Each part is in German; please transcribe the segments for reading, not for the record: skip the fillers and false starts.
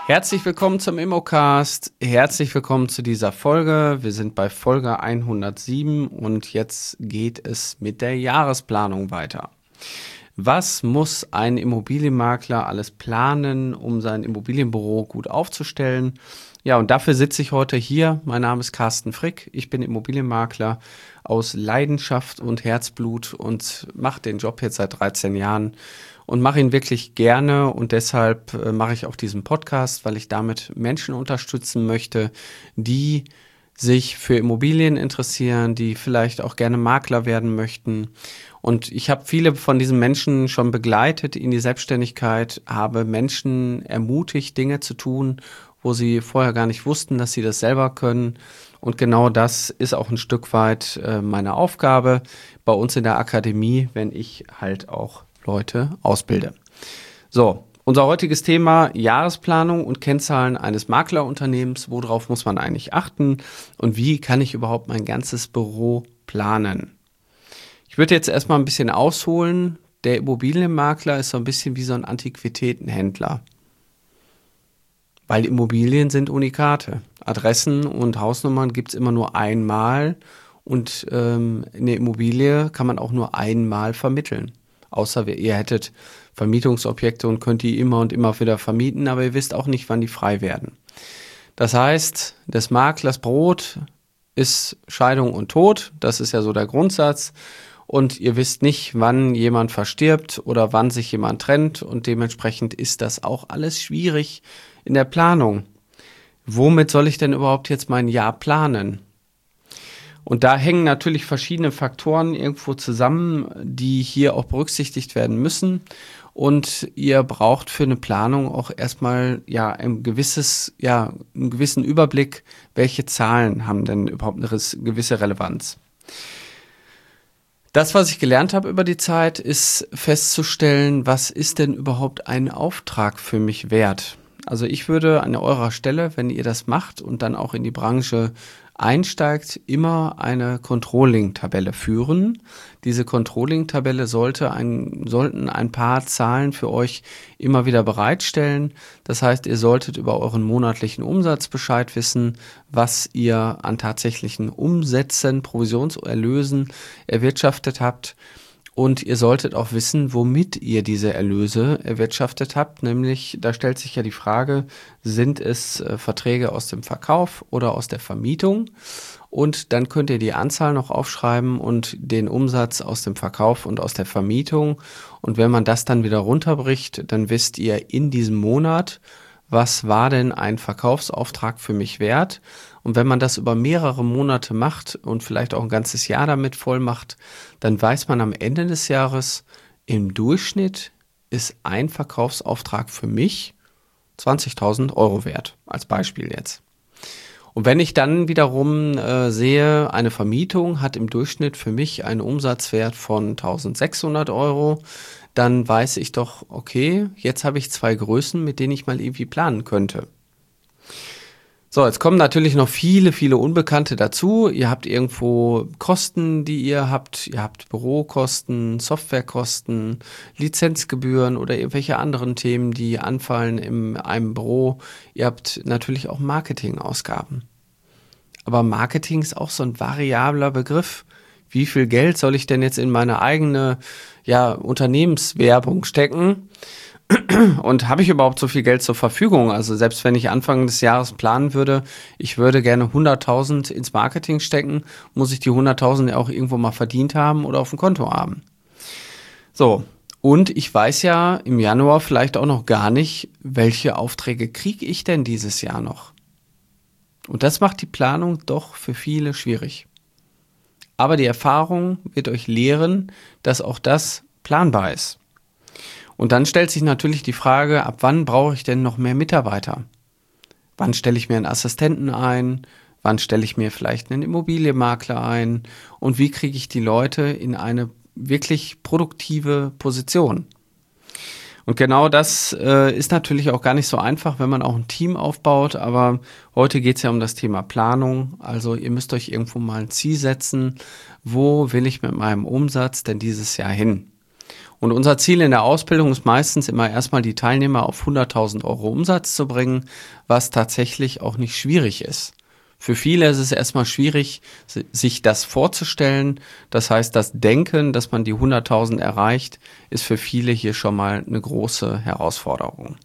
Herzlich willkommen zum Immocast. Herzlich willkommen zu dieser Folge. Wir sind bei Folge 107 und jetzt geht es mit der Jahresplanung weiter. Was muss ein Immobilienmakler alles planen, um sein Immobilienbüro gut aufzustellen? Ja, und dafür sitze ich heute hier. Mein Name ist Carsten Frick. Ich bin Immobilienmakler aus Leidenschaft und Herzblut und mache den Job jetzt seit 13 Jahren und mache ihn wirklich gerne. Und deshalb mache ich auch diesen Podcast, weil ich damit Menschen unterstützen möchte, die sich für Immobilien interessieren, die vielleicht auch gerne Makler werden möchten. Und ich habe viele von diesen Menschen schon begleitet in die Selbstständigkeit, habe Menschen ermutigt, Dinge zu tun, wo sie vorher gar nicht wussten, dass sie das selber können. Und genau das ist auch ein Stück weit meine Aufgabe bei uns in der Akademie, wenn ich halt auch Leute ausbilde. So, unser heutiges Thema: Jahresplanung und Kennzahlen eines Maklerunternehmens. Worauf muss man eigentlich achten und wie kann ich überhaupt mein ganzes Büro planen? Ich würde jetzt erstmal ein bisschen ausholen. Der Immobilienmakler ist so ein bisschen wie so ein Antiquitätenhändler. Weil Immobilien sind Unikate. Adressen und Hausnummern gibt es immer nur einmal und eine Immobilie kann man auch nur einmal vermitteln. Außer ihr hättet Vermietungsobjekte und könnt die immer und immer wieder vermieten, aber ihr wisst auch nicht, wann die frei werden. Das heißt, des Maklers Brot ist Scheidung und Tod. Das ist ja so der Grundsatz. Und ihr wisst nicht, wann jemand verstirbt oder wann sich jemand trennt. Und dementsprechend ist das auch alles schwierig in der Planung. Womit soll ich denn überhaupt jetzt mein Jahr planen? Und da hängen natürlich verschiedene Faktoren irgendwo zusammen, die hier auch berücksichtigt werden müssen. Und ihr braucht für eine Planung auch erstmal einen gewissen Überblick, welche Zahlen haben denn überhaupt eine gewisse Relevanz. Das, was ich gelernt habe über die Zeit, ist festzustellen, was ist denn überhaupt ein Auftrag für mich wert? Also ich würde an eurer Stelle, wenn ihr das macht und dann auch in die Branche einsteigt, immer eine Controlling-Tabelle führen. Diese Controlling-Tabelle sollten ein paar Zahlen für euch immer wieder bereitstellen. Das heißt, ihr solltet über euren monatlichen Umsatz Bescheid wissen, was ihr an tatsächlichen Umsätzen, Provisionserlösen erwirtschaftet habt. Und ihr solltet auch wissen, womit ihr diese Erlöse erwirtschaftet habt. Nämlich, da stellt sich ja die Frage, sind es Verträge aus dem Verkauf oder aus der Vermietung? Und dann könnt ihr die Anzahl noch aufschreiben und den Umsatz aus dem Verkauf und aus der Vermietung. Und wenn man das dann wieder runterbricht, dann wisst ihr in diesem Monat, was war denn ein Verkaufsauftrag für mich wert? Und wenn man das über mehrere Monate macht und vielleicht auch ein ganzes Jahr damit voll macht, dann weiß man am Ende des Jahres, im Durchschnitt ist ein Verkaufsauftrag für mich 20.000 Euro wert, als Beispiel jetzt. Und wenn ich dann wiederum sehe, eine Vermietung hat im Durchschnitt für mich einen Umsatzwert von 1.600 Euro, dann weiß ich doch, okay, jetzt habe ich 2 Größen, mit denen ich mal irgendwie planen könnte. So, jetzt kommen natürlich noch viele, viele Unbekannte dazu. Ihr habt irgendwo Kosten, die ihr habt. Ihr habt Bürokosten, Softwarekosten, Lizenzgebühren oder irgendwelche anderen Themen, die anfallen in einem Büro. Ihr habt natürlich auch Marketingausgaben. Aber Marketing ist auch so ein variabler Begriff. Wie viel Geld soll ich denn jetzt in meine eigene Unternehmenswerbung stecken? Und habe ich überhaupt so viel Geld zur Verfügung? Also selbst wenn ich Anfang des Jahres planen würde, ich würde gerne 100.000 ins Marketing stecken, muss ich die 100.000 ja auch irgendwo mal verdient haben oder auf dem Konto haben. So, und ich weiß ja im Januar vielleicht auch noch gar nicht, welche Aufträge kriege ich denn dieses Jahr noch? Und das macht die Planung doch für viele schwierig. Aber die Erfahrung wird euch lehren, dass auch das planbar ist. Und dann stellt sich natürlich die Frage, ab wann brauche ich denn noch mehr Mitarbeiter? Wann stelle ich mir einen Assistenten ein? Wann stelle ich mir vielleicht einen Immobilienmakler ein? Und wie kriege ich die Leute in eine wirklich produktive Position? Und genau das ist natürlich auch gar nicht so einfach, wenn man auch ein Team aufbaut. Aber heute geht es ja um das Thema Planung. Also ihr müsst euch irgendwo mal ein Ziel setzen. Wo will ich mit meinem Umsatz denn dieses Jahr hin? Und unser Ziel in der Ausbildung ist meistens immer erstmal die Teilnehmer auf 100.000 Euro Umsatz zu bringen, was tatsächlich auch nicht schwierig ist. Für viele ist es erstmal schwierig, sich das vorzustellen. Das heißt, das Denken, dass man die 100.000 erreicht, ist für viele hier schon mal eine große Herausforderung.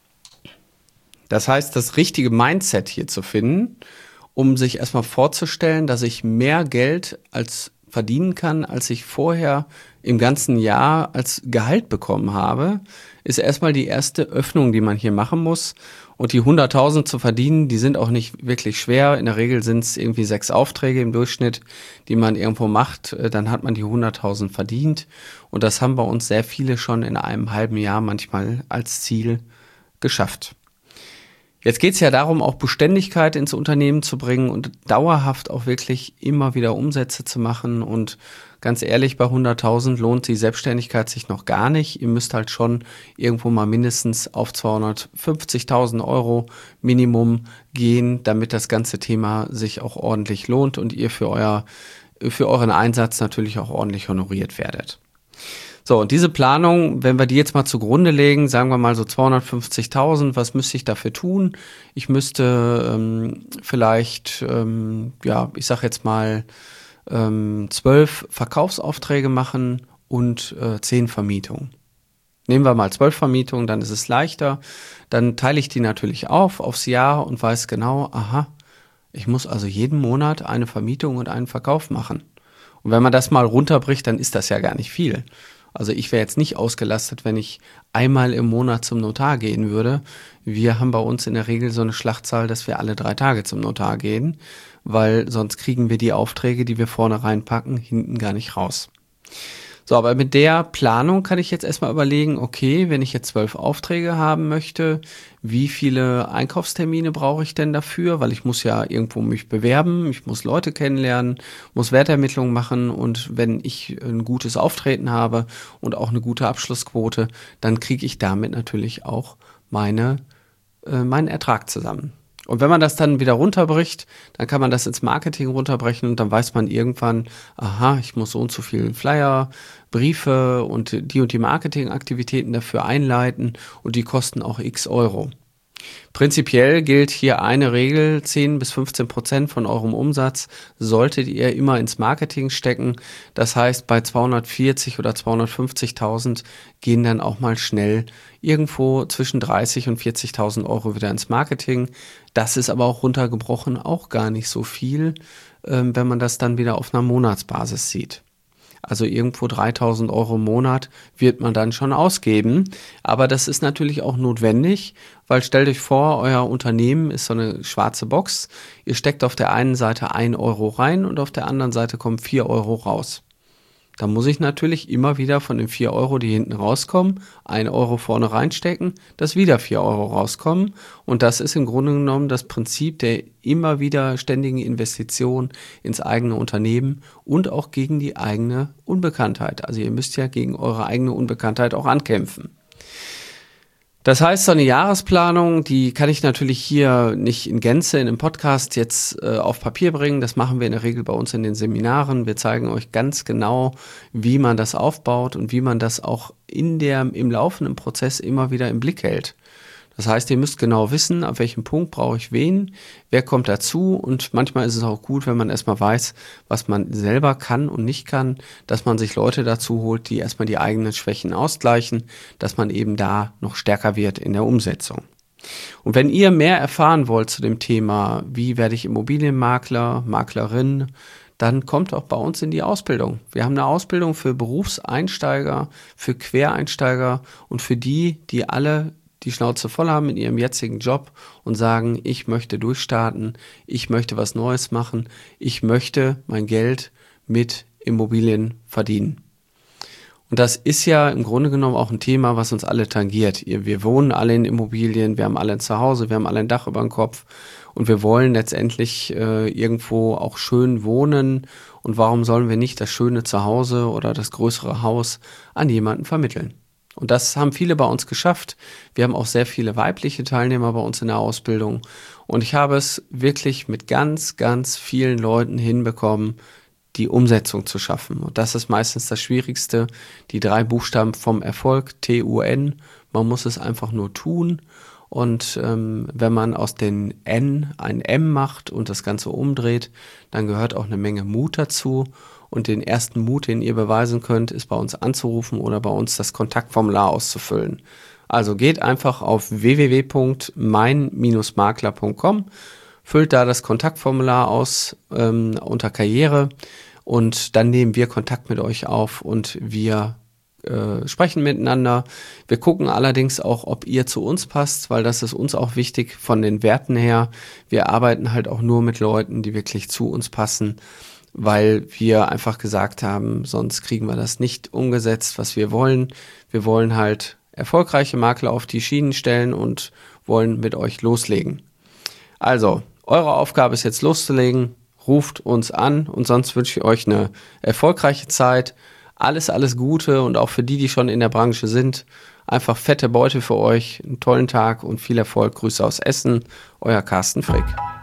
Das heißt, das richtige Mindset hier zu finden, um sich erstmal vorzustellen, dass ich mehr Geld verdienen kann, als ich vorher im ganzen Jahr als Gehalt bekommen habe, ist erstmal die erste Öffnung, die man hier machen muss. Und die 100.000 zu verdienen, die sind auch nicht wirklich schwer. In der Regel sind es irgendwie 6 Aufträge im Durchschnitt, die man irgendwo macht. Dann hat man die 100.000 verdient. Und das haben bei uns sehr viele schon in einem halben Jahr manchmal als Ziel geschafft. Jetzt geht es ja darum, auch Beständigkeit ins Unternehmen zu bringen und dauerhaft auch wirklich immer wieder Umsätze zu machen. Und ganz ehrlich, bei 100.000 lohnt die Selbstständigkeit sich noch gar nicht. Ihr müsst halt schon irgendwo mal mindestens auf 250.000 Euro Minimum gehen, damit das ganze Thema sich auch ordentlich lohnt und ihr für euren Einsatz natürlich auch ordentlich honoriert werdet. So, und diese Planung, wenn wir die jetzt mal zugrunde legen, sagen wir mal so 250.000, was müsste ich dafür tun? Ich müsste vielleicht, ich sag jetzt mal 12 Verkaufsaufträge machen und 10 Vermietungen. Nehmen wir mal 12 Vermietungen, dann ist es leichter. Dann teile ich die natürlich aufs Jahr und weiß genau, aha, ich muss also jeden Monat eine Vermietung und einen Verkauf machen. Und wenn man das mal runterbricht, dann ist das ja gar nicht viel. Also ich wäre jetzt nicht ausgelastet, wenn ich einmal im Monat zum Notar gehen würde. Wir haben bei uns in der Regel so eine Schlachtzahl, dass wir alle 3 Tage zum Notar gehen, weil sonst kriegen wir die Aufträge, die wir vorne reinpacken, hinten gar nicht raus. So, aber mit der Planung kann ich jetzt erstmal überlegen, okay, wenn ich jetzt 12 Aufträge haben möchte, wie viele Einkaufstermine brauche ich denn dafür? Weil ich muss ja irgendwo mich bewerben, ich muss Leute kennenlernen, muss Wertermittlungen machen und wenn ich ein gutes Auftreten habe und auch eine gute Abschlussquote, dann kriege ich damit natürlich auch meinen Ertrag zusammen. Und wenn man das dann wieder runterbricht, dann kann man das ins Marketing runterbrechen und dann weiß man irgendwann, aha, ich muss so und so viel Flyer, Briefe und die Marketingaktivitäten dafür einleiten und die kosten auch x Euro. Prinzipiell gilt hier eine Regel, 10-15% von eurem Umsatz solltet ihr immer ins Marketing stecken. Das heißt, bei 240 oder 250.000 gehen dann auch mal schnell irgendwo zwischen 30 und 40.000 Euro wieder ins Marketing. Das ist aber auch runtergebrochen auch gar nicht so viel, wenn man das dann wieder auf einer Monatsbasis sieht. Also irgendwo 3.000 Euro im Monat wird man dann schon ausgeben. Aber das ist natürlich auch notwendig, weil stellt euch vor, euer Unternehmen ist so eine schwarze Box. Ihr steckt auf der einen Seite 1 Euro rein und auf der anderen Seite kommen 4 Euro raus. Da muss ich natürlich immer wieder von den 4 Euro, die hinten rauskommen, 1 Euro vorne reinstecken, dass wieder 4 Euro rauskommen. Und das ist im Grunde genommen das Prinzip der immer wieder ständigen Investition ins eigene Unternehmen und auch gegen die eigene Unbekanntheit. Also ihr müsst ja gegen eure eigene Unbekanntheit auch ankämpfen. Das heißt, so eine Jahresplanung, die kann ich natürlich hier nicht in Gänze in einem Podcast jetzt auf Papier bringen. Das machen wir in der Regel bei uns in den Seminaren. Wir zeigen euch ganz genau, wie man das aufbaut und wie man das auch im laufenden Prozess immer wieder im Blick hält. Das heißt, ihr müsst genau wissen, ab welchem Punkt brauche ich wen, wer kommt dazu und manchmal ist es auch gut, wenn man erstmal weiß, was man selber kann und nicht kann, dass man sich Leute dazu holt, die erstmal die eigenen Schwächen ausgleichen, dass man eben da noch stärker wird in der Umsetzung. Und wenn ihr mehr erfahren wollt zu dem Thema, wie werde ich Immobilienmakler, Maklerin, dann kommt auch bei uns in die Ausbildung. Wir haben eine Ausbildung für Berufseinsteiger, für Quereinsteiger und für die alle die Schnauze voll haben in ihrem jetzigen Job und sagen, ich möchte durchstarten, ich möchte was Neues machen, ich möchte mein Geld mit Immobilien verdienen. Und das ist ja im Grunde genommen auch ein Thema, was uns alle tangiert. Wir wohnen alle in Immobilien, wir haben alle ein Zuhause, wir haben alle ein Dach über dem Kopf und wir wollen letztendlich irgendwo auch schön wohnen. Und warum sollen wir nicht das schöne Zuhause oder das größere Haus an jemanden vermitteln? Und das haben viele bei uns geschafft. Wir haben auch sehr viele weibliche Teilnehmer bei uns in der Ausbildung. Und ich habe es wirklich mit ganz, ganz vielen Leuten hinbekommen, die Umsetzung zu schaffen. Und das ist meistens das Schwierigste. Die 3 Buchstaben vom Erfolg, TUN. Man muss es einfach nur tun. Und wenn man aus den N ein M macht und das Ganze umdreht, dann gehört auch eine Menge Mut dazu. Und den ersten Mut, den ihr beweisen könnt, ist bei uns anzurufen oder bei uns das Kontaktformular auszufüllen. Also geht einfach auf www.mein-makler.com, füllt da das Kontaktformular aus unter Karriere und dann nehmen wir Kontakt mit euch auf und wir sprechen miteinander. Wir gucken allerdings auch, ob ihr zu uns passt, weil das ist uns auch wichtig von den Werten her. Wir arbeiten halt auch nur mit Leuten, die wirklich zu uns passen, weil wir einfach gesagt haben, sonst kriegen wir das nicht umgesetzt, was wir wollen. Wir wollen halt erfolgreiche Makler auf die Schienen stellen und wollen mit euch loslegen. Also, eure Aufgabe ist jetzt loszulegen, ruft uns an und sonst wünsche ich euch eine erfolgreiche Zeit. Alles Gute und auch für die schon in der Branche sind. Einfach fette Beute für euch, einen tollen Tag und viel Erfolg. Grüße aus Essen, euer Carsten Frick.